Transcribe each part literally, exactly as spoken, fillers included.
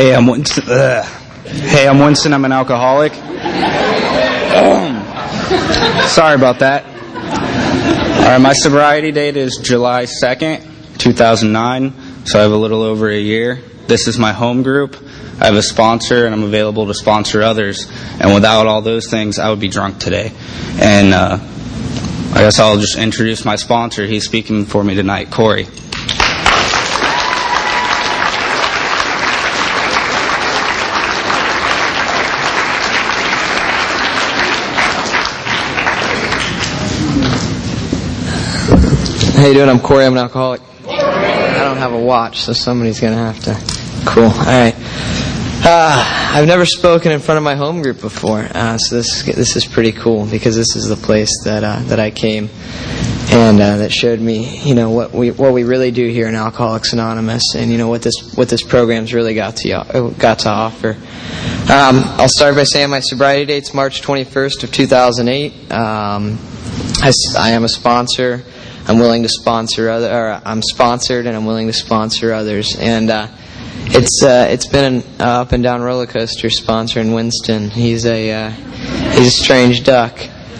Hey, I'm Winston. Uh, hey, I'm Winston. I'm an alcoholic. Sorry about that. All right, my sobriety date is July second, two thousand nine, so I have a little over a year. This is my home group. I have a sponsor, and I'm available to sponsor others. And without all those things, I would be drunk today. And uh, I guess I'll just introduce my sponsor. He's speaking for me tonight, Corey. How you doing? I'm Corey. I'm an alcoholic. I don't have a watch, so somebody's going to have to. Cool. All right. Uh, I've never spoken in front of my home group before, uh, so this this is pretty cool because this is the place that uh, that I came and uh, that showed me, you know, what we what we really do here in Alcoholics Anonymous, and you know what this what this program's really got to got to offer. Um, I'll start by saying my sobriety date's March twenty-first of two thousand eight. Um, I, I am a sponsor. I'm willing to sponsor other. Or I'm sponsored, and I'm willing to sponsor others. And uh, it's uh, it's been an uh, up and down roller coaster sponsoring Winston. He's a uh, he's a strange duck,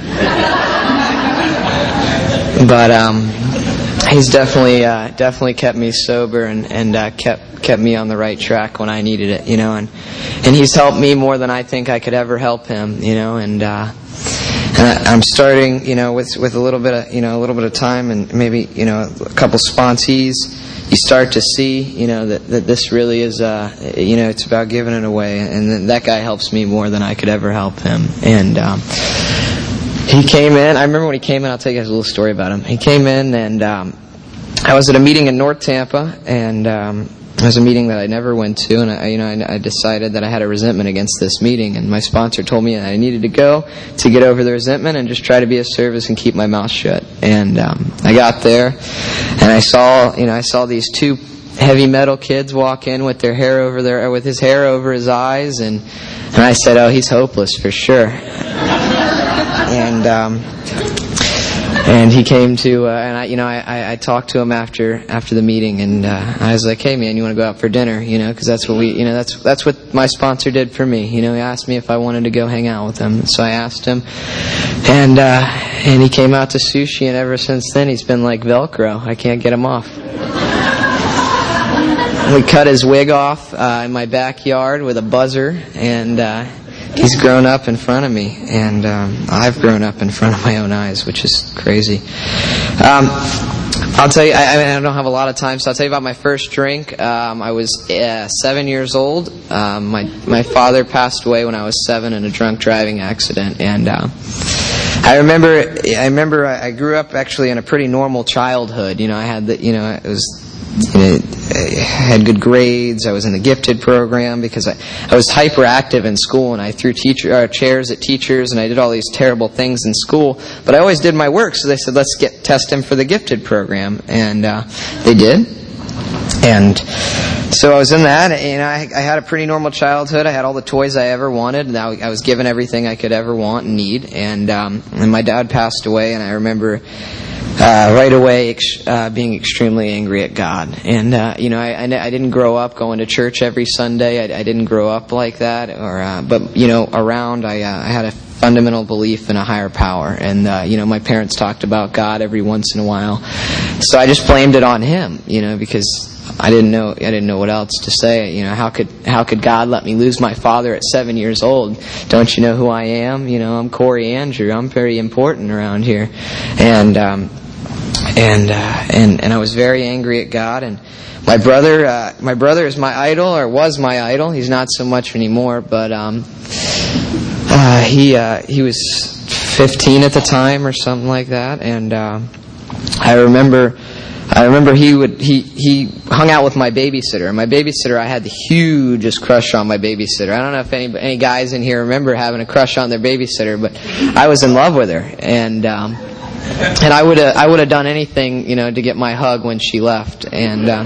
but um, he's definitely uh, definitely kept me sober and and uh, kept kept me on the right track when I needed it. You know, and and he's helped me more than I think I could ever help him. You know, and. Uh, And I'm starting, you know, with with a little bit of, you know, a little bit of time and maybe, you know, a couple sponsees. You start to see, you know, that, that this really is, uh, you know, it's about giving it away. And that guy helps me more than I could ever help him. And um, he came in. I remember when he came in. I'll tell you guys a little story about him. He came in, and um, I was at a meeting in North Tampa, and um, it was a meeting that I never went to, and I, you know, I, I decided that I had a resentment against this meeting, and my sponsor told me that I needed to go to get over the resentment and just try to be of service and keep my mouth shut. And um, I got there, and I saw, you know, I saw these two heavy metal kids walk in with their hair over their, with his hair over his eyes, and and I said, "Oh, he's hopeless for sure." and um, And he came to, uh, and I, you know, I, I, I talked to him after after the meeting, and uh, I was like, "Hey, man, you want to go out for dinner?" You know, because that's what we, you know, that's that's what my sponsor did for me. You know, he asked me if I wanted to go hang out with him, so I asked him, and uh, and he came out to sushi, and ever since then he's been like Velcro. I can't get him off. We cut his wig off uh, in my backyard with a buzzer, and. Uh, He's grown up in front of me, and um, I've grown up in front of my own eyes, which is crazy. Um, I'll tell you, I, I, mean, I don't have a lot of time, so I'll tell you about my first drink. Um, I was uh, seven years old. Um, my my father passed away when I was seven in a drunk driving accident, and uh, I remember I remember I grew up actually in a pretty normal childhood. You know, I had the, you know, it was. You know, I had good grades. I was in the gifted program because I, I was hyperactive in school, and I threw teacher uh, chairs at teachers, and I did all these terrible things in school. But I always did my work, so they said, "Let's get test him for the gifted program," and uh, they did. And so I was in that, and I, I had a pretty normal childhood. I had all the toys I ever wanted, and I, I was given everything I could ever want and need. And um, and my dad passed away, and I remember. Uh, right away, ex- uh, being extremely angry at God. And, uh, you know, I, I, I didn't grow up going to church every Sunday. I, I didn't grow up like that. Or, uh, but, you know, around, I, uh, I had a fundamental belief in a higher power. And, uh, you know, my parents talked about God every once in a while. So I just blamed it on Him, you know, because I didn't know, I didn't know what else to say. You know, how could, how could God let me lose my father at seven years old? Don't you know who I am? You know, I'm Corey Andrew. I'm very important around here. And, um, And, uh, and and I was very angry at God. And my brother, uh, my brother is my idol, or was my idol. He's not so much anymore. But um, uh, he uh, he was fifteen at the time, or something like that. And uh, I remember, I remember he would he he hung out with my babysitter. And my babysitter, I had the hugest crush on my babysitter. I don't know if any any guys in here remember having a crush on their babysitter, but I was in love with her. And um, And I would have, I would have done anything, you know, to get my hug when she left. And uh,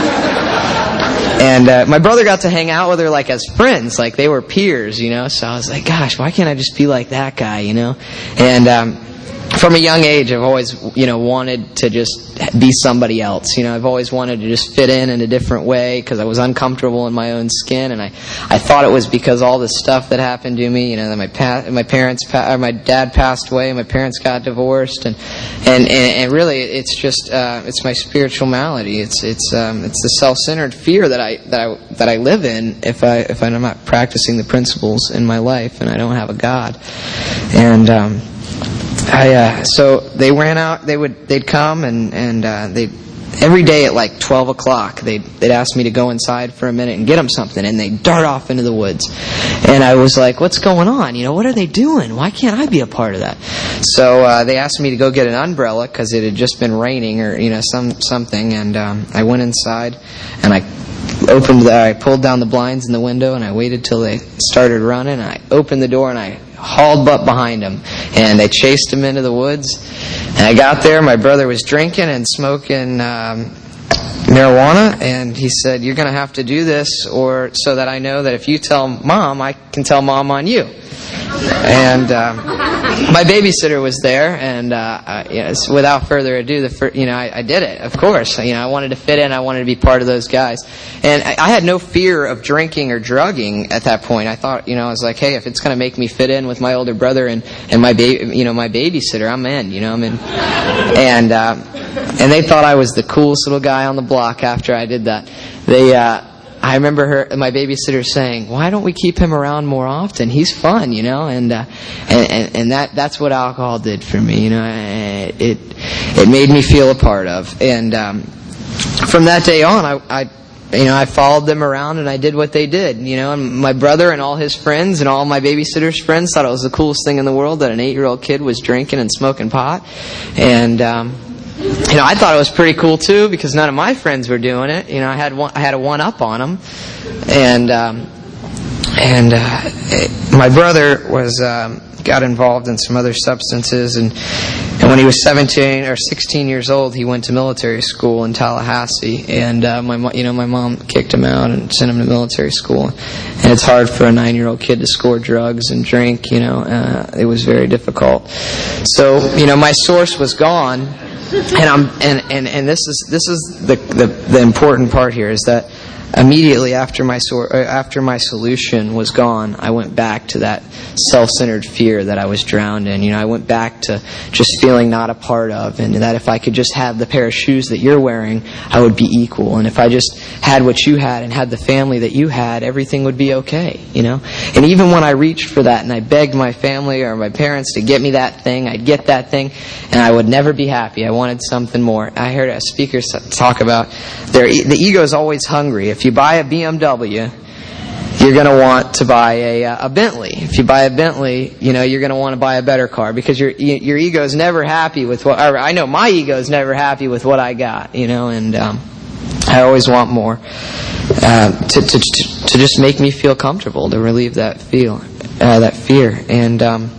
and uh, my brother got to hang out with her like as friends, like they were peers, you know. So I was like, gosh, why can't I just be like that guy, you know? And um, from a young age, I've always, you know, wanted to just be somebody else. You know, I've always wanted to just fit in in a different way because I was uncomfortable in my own skin, and I, I thought it was because all the stuff that happened to me. You know, that my pa- my parents, pa- or my dad passed away, my parents got divorced, and and, and, and really, it's just uh, it's my spiritual malady. It's it's um, it's the self-centered fear that I that I that I live in if I if I'm not practicing the principles in my life, and I don't have a God, and. Um, I, uh, so they ran out. They would. They'd come and and uh, they every day at like twelve o'clock. They'd they'd ask me to go inside for a minute and get them something, and they'd dart off into the woods. And I was like, "What's going on? You know, what are they doing? Why can't I be a part of that?" So uh, they asked me to go get an umbrella because it had just been raining or you know some something. And um, I went inside and I opened. The, I pulled down the blinds in the window and I waited till they started running. And I opened the door and I hauled butt behind them, and I chased them into the woods. And I got there, my brother was drinking and smoking um, marijuana, and he said, "You're going to have to do this, or so that I know that if you tell Mom, I can tell Mom on you." And um, my babysitter was there, and uh, I, you know, so without further ado, the fir- you know I, I did it. Of course, you know I wanted to fit in. I wanted to be part of those guys, and I, I had no fear of drinking or drugging at that point. I thought, you know, I was like, hey, if it's going to make me fit in with my older brother and and my ba- you know my babysitter, I'm in. You know, I'm in. And um, and they thought I was the coolest little guy on the block after I did that. They. Uh, I remember her, my babysitter saying, "Why don't we keep him around more often? He's fun, you know." And uh, and, and and that that's what alcohol did for me, you know. It it made me feel a part of. And um, from that day on, I, I you know I followed them around and I did what they did, you know. And my brother and all his friends and all my babysitter's friends thought it was the coolest thing in the world that an eight-year-old kid was drinking and smoking pot. And um, You know, I thought it was pretty cool too because none of my friends were doing it. You know, I had one, I had a one up on them, and um, and uh, my brother was um, got involved in some other substances, and and when he was seventeen or sixteen years old, he went to military school in Tallahassee, and uh, my mo- you know my mom kicked him out and sent him to military school, and it's hard for a nine-year-old kid to score drugs and drink. You know, uh, it was very difficult. So you know, my source was gone. And I'm and, and, and this is this is the, the the important part here is that immediately after my sor- after my solution was gone, I went back to that self-centered fear that I was drowned in. You know, I went back to just feeling not a part of, and that if I could just have the pair of shoes that you're wearing, I would be equal. And if I just had what you had and had the family that you had, everything would be okay. You know, and even when I reached for that and I begged my family or my parents to get me that thing, I'd get that thing, and I would never be happy. I wanted something more. I heard a speaker talk about their the ego is always hungry. If you buy a B M W, you're going to want to buy a, a Bentley. If you buy a Bentley, you know, you're going to want to buy a better car because your your ego is never happy with what, or I know my ego is never happy with what I got, you know, and um, I always want more uh, to, to to just make me feel comfortable, to relieve that feel, uh, that fear. And um,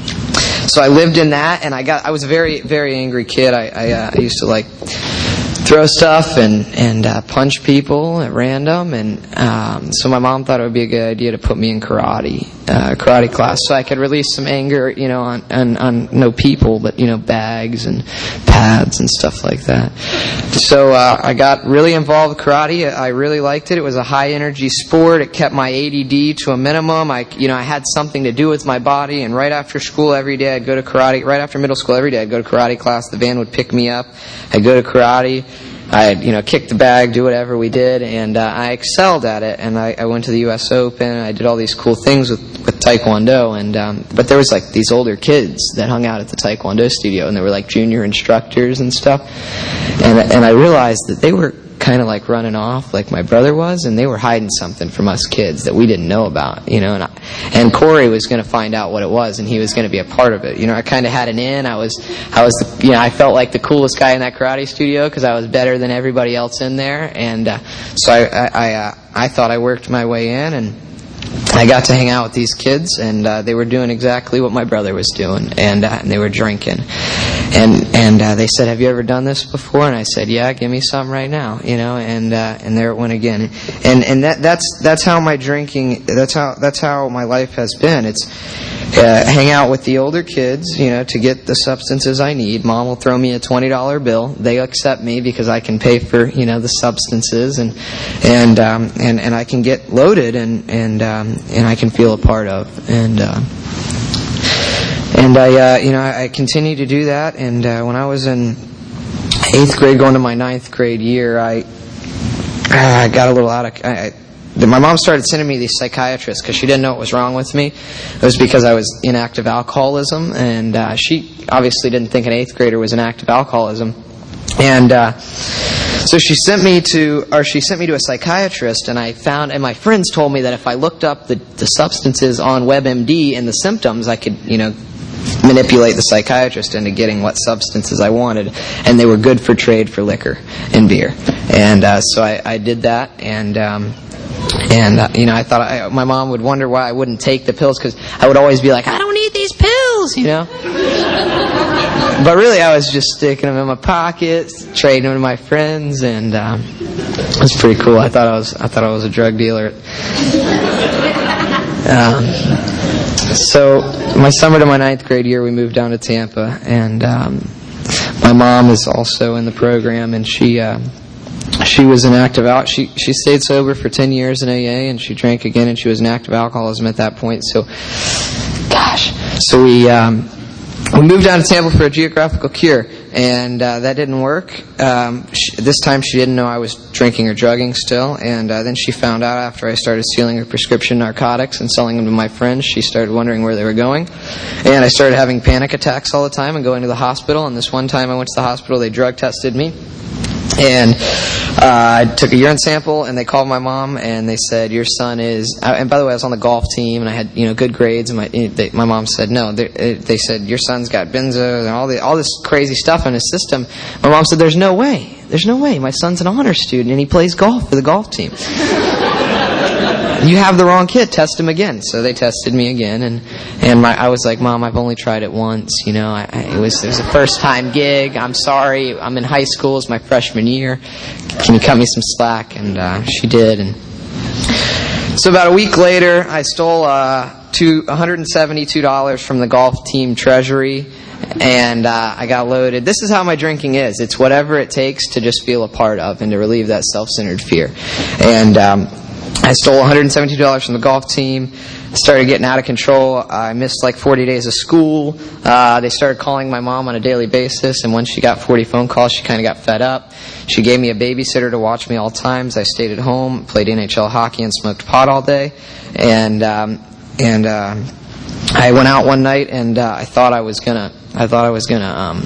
so I lived in that, and I got I was a very, very angry kid. I, I, uh, I used to like throw stuff and and uh, punch people at random, and um, so my mom thought it would be a good idea to put me in karate, uh, karate class, so I could release some anger, you know, on, on on no people, but you know, bags and pads and stuff like that. So uh, I got really involved with karate. I really liked it. It was a high energy sport. It kept my A D D to a minimum. I you know I had something to do with my body, and right after school every day I'd go to karate. Right after middle school every day I'd go to karate class. The van would pick me up. I'd go to karate. I'd, you know, kick the bag, do whatever we did, and uh, I excelled at it. And I, I went to the U S Open. I did all these cool things with, with Taekwondo. And um, but there was like these older kids that hung out at the Taekwondo studio, and they were like junior instructors and stuff. And and I realized that they were kind of like running off like my brother was, and they were hiding something from us kids that we didn't know about, you know. And I, and Corey was going to find out what it was, and he was going to be a part of it. You know, I kind of had an in. I was, I was, the, you know, I felt like the coolest guy in that karate studio because I was better than everybody else in there, and uh, so I, I, I, uh, I thought I worked my way in, and I got to hang out with these kids, and uh, they were doing exactly what my brother was doing, and, uh, and they were drinking. and and uh, they said, "Have you ever done this before?" And I said, "Yeah, give me some right now," you know. And uh, and there it went again. And and that that's that's how my drinking. That's how that's how my life has been. It's uh, hang out with the older kids, you know, to get the substances I need. Mom will throw me a twenty dollar bill. They accept me because I can pay for, you know, the substances, and and um, and and I can get loaded, and and um, and I can feel a part of. And uh, and I uh, you know I, I continue to do that. And uh, when I was in eighth grade, going to my ninth grade year, I I got a little out of. I, My mom started sending me these psychiatrists because she didn't know what was wrong with me. It was because I was in active alcoholism, and uh, she obviously didn't think an eighth grader was in active alcoholism. And uh, so she sent me to, or she sent me to a psychiatrist, and I found, and my friends told me that if I looked up the, the substances on WebMD and the symptoms, I could, you know, manipulate the psychiatrist into getting what substances I wanted, and they were good for trade for liquor and beer. And uh, so I, I did that, and. Um, And, uh, you know, I thought I, my mom would wonder why I wouldn't take the pills, because I would always be like, I don't need these pills, you know. But really, I was just sticking them in my pockets, trading them to my friends, and um, it was pretty cool. I thought I was, I thought I was a drug dealer. Um, so, my summer to my ninth grade year, we moved down to Tampa, and um, my mom is also in the program, and she... Uh, She was an active out. She she stayed sober for ten years in A A, and she drank again, and she was in active alcoholism at that point. So, gosh, so we um, we moved down to Tampa for a geographical cure, and uh, that didn't work. Um, she, this time, she didn't know I was drinking or drugging still, and uh, then she found out after I started stealing her prescription narcotics and selling them to my friends. She started wondering where they were going, and I started having panic attacks all the time and going to the hospital. And this one time, I went to the hospital. They drug tested me. And uh, I took a urine sample, and they called my mom, and they said, "Your son is." Uh, and by the way, I was on the golf team, and I had, you know, good grades. And my they, my mom said, "No." They, they said, "Your son's got benzo and all the all this crazy stuff in his system." My mom said, "There's no way. There's no way. My son's an honor student, and he plays golf for the golf team." "You have the wrong kid. Test him again." So they tested me again, and and my, I was like, "Mom, I've only tried it once. You know, I, I, it was it was a first time gig. I'm sorry. I'm in high school. It's my freshman year. Can you cut me some slack?" And uh, she did. And so about a week later, I stole uh, two one hundred seventy-two dollars from the golf team treasury, and uh, I got loaded. This is how my drinking is. It's whatever it takes to just feel a part of and to relieve that self-centered fear. And um, I stole one hundred seventy-two dollars from the golf team. Started getting out of control. I missed like forty days of school. Uh, they started calling my mom on a daily basis, and when she got forty phone calls, she kind of got fed up. She gave me a babysitter to watch me all times. I stayed at home, played N H L hockey, and smoked pot all day. And um, and uh, I went out one night, and uh, I thought I was gonna. I thought I was gonna. Um,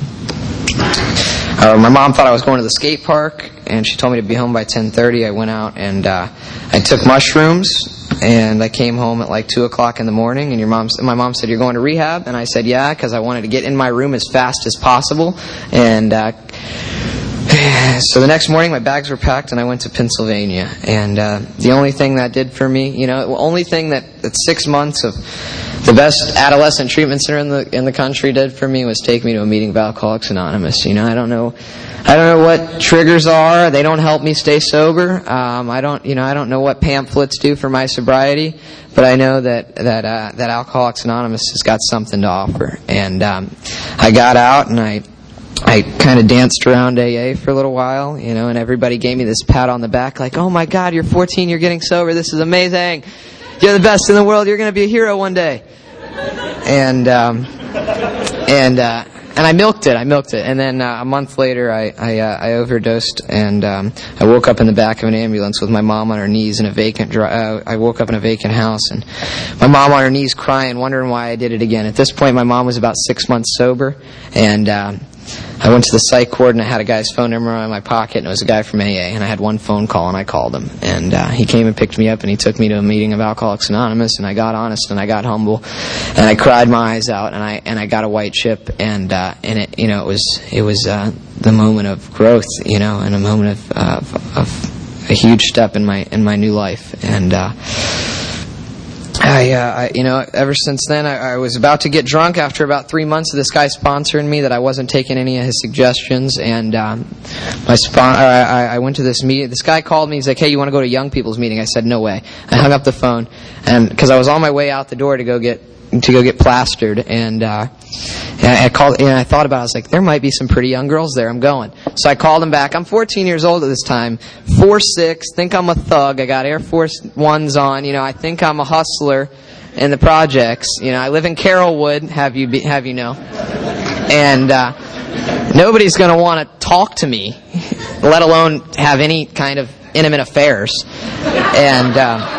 uh, my mom thought I was going to the skate park, and she told me to be home by ten thirty. I went out and uh, I took mushrooms, and I came home at like two o'clock in the morning. And your mom, my mom said, "You're going to rehab?" And I said, "Yeah," because I wanted to get in my room as fast as possible. And uh, so the next morning, my bags were packed, and I went to Pennsylvania. And uh, the only thing that did for me, you know, the only thing that, that six months of the best adolescent treatment center in the in the country did for me was take me to a meeting of Alcoholics Anonymous. You know, I don't know, I don't know what triggers are. They don't help me stay sober. Um, I don't, you know, I don't know what pamphlets do for my sobriety. But I know that that uh, that Alcoholics Anonymous has got something to offer. And um, I got out, and I. I kind of danced around A A for a little while, you know, and everybody gave me this pat on the back like, "Oh my God, you're fourteen, you're getting sober, this is amazing. You're the best in the world, you're going to be a hero one day." And, um, and, uh, and I milked it, I milked it. And then uh, a month later, I, I, uh, I overdosed, and um, I woke up in the back of an ambulance with my mom on her knees in a vacant, dri- uh, I woke up in a vacant house, and my mom on her knees crying, wondering why I did it again. At this point, my mom was about six months sober, and, um, I went to the psych ward, and I had a guy's phone number in my pocket, and it was a guy from A A, and I had one phone call, and I called him. And uh, he came and picked me up, and he took me to a meeting of Alcoholics Anonymous, and I got honest, and I got humble, and I cried my eyes out, and I and I got a white chip, and uh, and it, you know, it was it was uh, the moment of growth, you know, and a moment of, uh, of, of a huge step in my in my new life. And uh, I, uh, I, you know, ever since then, I, I was about to get drunk after about three months of this guy sponsoring me that I wasn't taking any of his suggestions, and um, my spon- I, I went to this meeting. This guy called me. He's like, "Hey, you want to go to young people's meeting?" I said, "No way." I hung up the phone, and because I was on my way out the door to go get to go get plastered, and, uh, and I called, and I thought about it. I was like, there might be some pretty young girls there. I'm going. So I called him back. I'm fourteen years old at this time, four six, think I'm a thug. I got Air Force Ones on. You know, I think I'm a hustler in the projects. You know, I live in Carrollwood, have you be, have you know. And uh, nobody's going to want to talk to me, let alone have any kind of intimate affairs. And... Uh,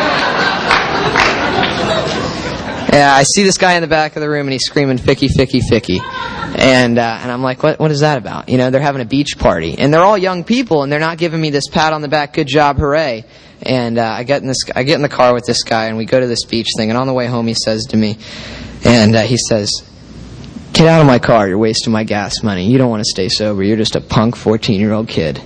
Yeah, I see this guy in the back of the room, and he's screaming, "Ficky, Ficky, Ficky." And uh, and I'm like, what what is that about? You know, they're having a beach party. And they're all young people, and they're not giving me this pat on the back, good job, hooray. And uh, I get in this, I get in the car with this guy, and we go to this beach thing. And on the way home, he says to me, and uh, he says, "Get out of my car, you're wasting my gas money. You don't want to stay sober. You're just a punk fourteen-year-old kid."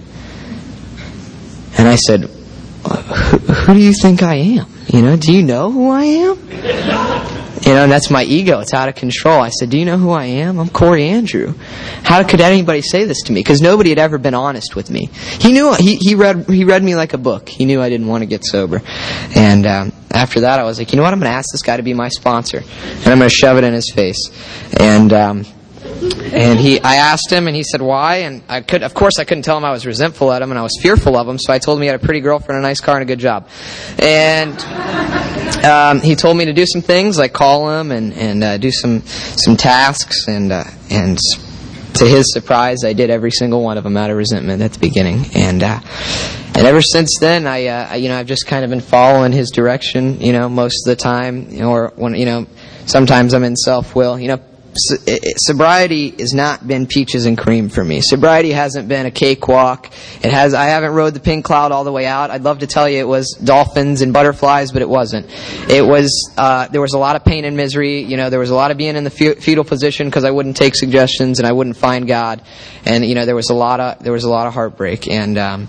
And I said, who, who do you think I am? You know, do you know who I am? You know, and that's my ego. It's out of control. I said, "Do you know who I am? I'm Corey Andrew." How could anybody say this to me? Because nobody had ever been honest with me. He knew, he, he read he read me like a book. He knew I didn't want to get sober. And um, after that, I was like, you know what? I'm going to ask this guy to be my sponsor. And I'm going to shove it in his face. And... Um, And he, I asked him, and he said, "Why?" And I could, of course, I couldn't tell him I was resentful at him, and I was fearful of him. So I told him he had a pretty girlfriend, a nice car, and a good job. And um, he told me to do some things, like call him and and uh, do some some tasks. And uh, and to his surprise, I did every single one of them out of resentment at the beginning. And uh, and ever since then, I, uh, I you know I've just kind of been following his direction. You know, most of the time, you know, or when you know, sometimes I'm in self-will. You know. Sobriety has not been peaches and cream for me. Sobriety hasn't been a cakewalk. It has. I haven't rode the pink cloud all the way out. I'd love to tell you it was dolphins and butterflies, but it wasn't. It was. Uh, there was a lot of pain and misery. You know, there was a lot of being in the fetal position because I wouldn't take suggestions and I wouldn't find God, and you know, there was a lot of there was a lot of heartbreak and. Um,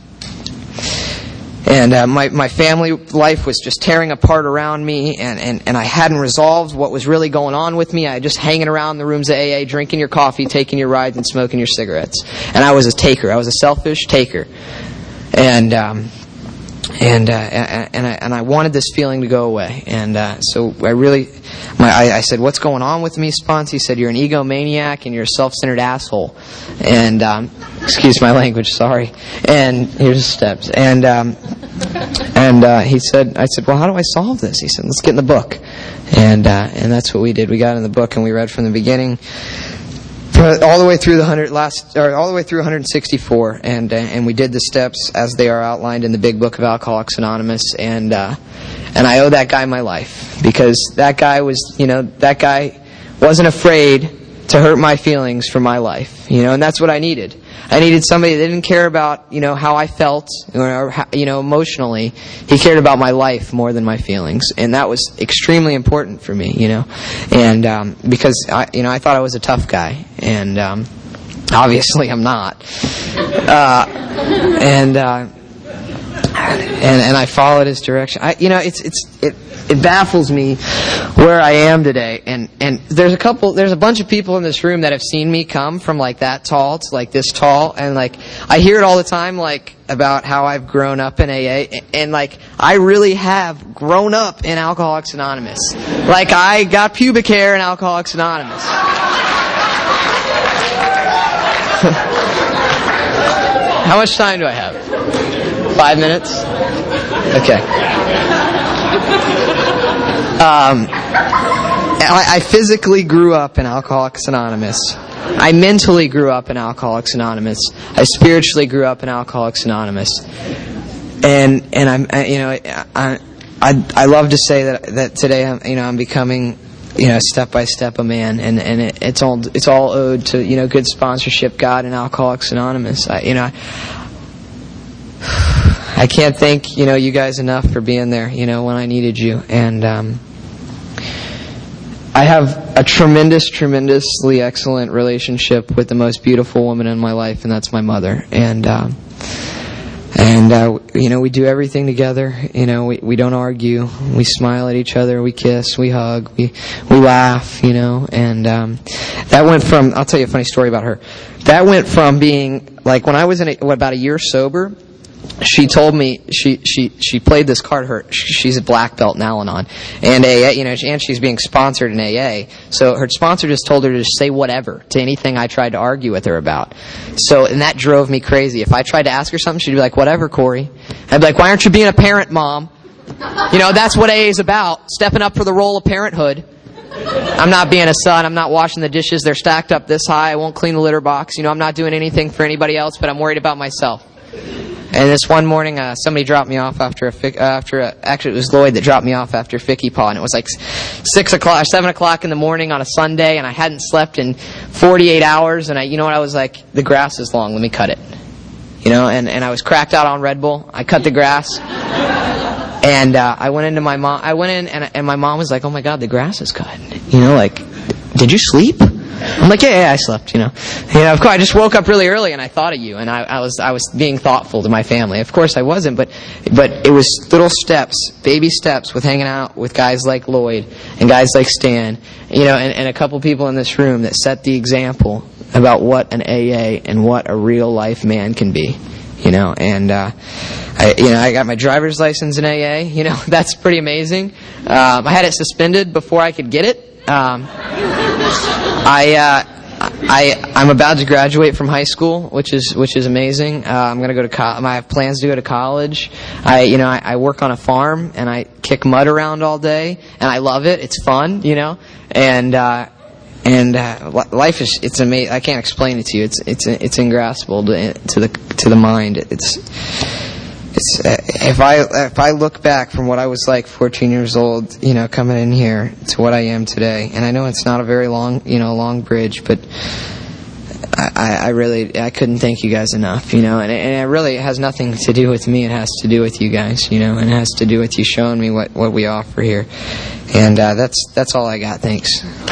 And uh, my, my family life was just tearing apart around me, and, and, and I hadn't resolved what was really going on with me. I was just hanging around the rooms of A A, drinking your coffee, taking your rides, and smoking your cigarettes. And I was a taker. I was a selfish taker. And um, and uh, and I and I wanted this feeling to go away. And uh, so I really, my I, I said, "What's going on with me, Spons?" He said, "You're an egomaniac and you're a self-centered asshole." And um, excuse my language, sorry. And here's the steps. And um, and uh, he said, I said, "Well, how do I solve this?" He said, "Let's get in the book." And uh, and that's what we did. We got in the book and we read from the beginning. All the way through the hundred last, or all the way through one sixty-four, and uh, and we did the steps as they are outlined in the Big Book of Alcoholics Anonymous, and uh, and I owe that guy my life because that guy was, you know, that guy wasn't afraid to hurt my feelings for my life, you know, and that's what I needed. I needed somebody that didn't care about, you know, how I felt or, you know, emotionally. He cared about my life more than my feelings, and that was extremely important for me, you know, and um, because I, you know, I thought I was a tough guy, and um, obviously I'm not, uh, and uh, and and I followed his direction. I, you know, it's it's it. It baffles me where I am today, and, and there's a couple, there's a bunch of people in this room that have seen me come from like that tall to like this tall, and like I hear it all the time, like about how I've grown up in A A, and like I really have grown up in Alcoholics Anonymous. Like I got pubic hair in Alcoholics Anonymous. How much time do I have? Five minutes? Okay. Um, I, I physically grew up in Alcoholics Anonymous. I mentally grew up in Alcoholics Anonymous. I spiritually grew up in Alcoholics Anonymous. And and I'm I, you know I I I love to say that that today I'm you know I'm becoming you know step by step a man, and and it, it's all it's all owed to you know good sponsorship, God, and Alcoholics Anonymous. I, you know. I, I can't thank you know you guys enough for being there you know when I needed you, and um, I have a tremendous, tremendously excellent relationship with the most beautiful woman in my life, and that's my mother. And um, And, uh, you know, we do everything together. You know, we, we don't argue. We smile at each other. We kiss. We hug. We we laugh, you know. And um, that went from, I'll tell you a funny story about her. That went from being, like, when I was in a, what, about a year sober, she told me, she, she, she played this card, her, she's a black belt in Al-Anon, and A A, you know, and she's being sponsored in A A, so her sponsor just told her to just say whatever to anything I tried to argue with her about. So, and that drove me crazy. If I tried to ask her something, she'd be like, whatever, Corey. I'd be like, why aren't you being a parent, Mom? You know, that's what A A is about, stepping up for the role of parenthood. I'm not being a son, I'm not washing the dishes, they're stacked up this high, I won't clean the litter box, you know, I'm not doing anything for anybody else, but I'm worried about myself. And this one morning, uh, somebody dropped me off after a, uh, after a, actually it was Lloyd that dropped me off after Ficky Paw, and it was like six o'clock, seven o'clock in the morning on a Sunday, and I hadn't slept in forty-eight hours, and I, you know what, I was like, the grass is long, let me cut it. You know, and, and I was cracked out on Red Bull, I cut the grass, and uh, I went into my mom, I went in, and, and my mom was like, oh my God, the grass is cut. You know, like, did you sleep? I'm like, yeah, yeah, I slept, you know. You know, of course, I just woke up really early and I thought of you, and I, I was I was being thoughtful to my family. Of course I wasn't, but but it was little steps, baby steps with hanging out with guys like Lloyd and guys like Stan, you know, and, and a couple people in this room that set the example about what an A A and what a real life man can be, you know. And uh, I, you know, I got my driver's license in A A, you know, that's pretty amazing. Um, I had it suspended before I could get it. Um, I, uh, I, I'm about to graduate from high school, which is which is amazing. Uh, I'm gonna go to co- I have plans to go to college. I, you know, I, I work on a farm and I kick mud around all day, and I love it. It's fun, you know, and uh, and uh, life is it's amazing. I can't explain it to you. It's it's it's ingraspable to, to the to the mind. It's. It's, uh, if I if I look back from what I was like fourteen years old, you know, coming in here to what I am today, and I know it's not a very long, you know, long bridge, but I, I really I couldn't thank you guys enough, you know, and, and it really has nothing to do with me. It has to do with you guys, you know, and it has to do with you showing me what, what we offer here, and uh, that's that's all I got. Thanks.